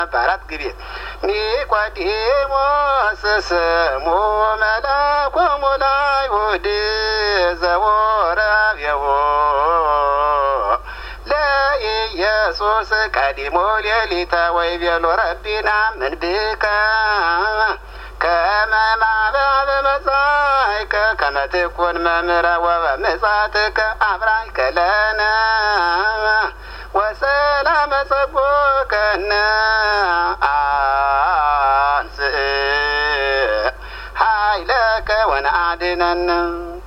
በአራት ግቤ ኒቆዲሞስ ስሙ መላኮሙ ለአይሁድ ዘወረብየው ለኢየሱስ ቀዲሞ ሌሊተ ወይቤሎ ረቢና ምን ብከ ከመ ማኅበረ መጻእከ ከመ ትኩን መምህረ ወበምጽአትከ አብራይከ ለነ ወሰላመ ጸግቦከነ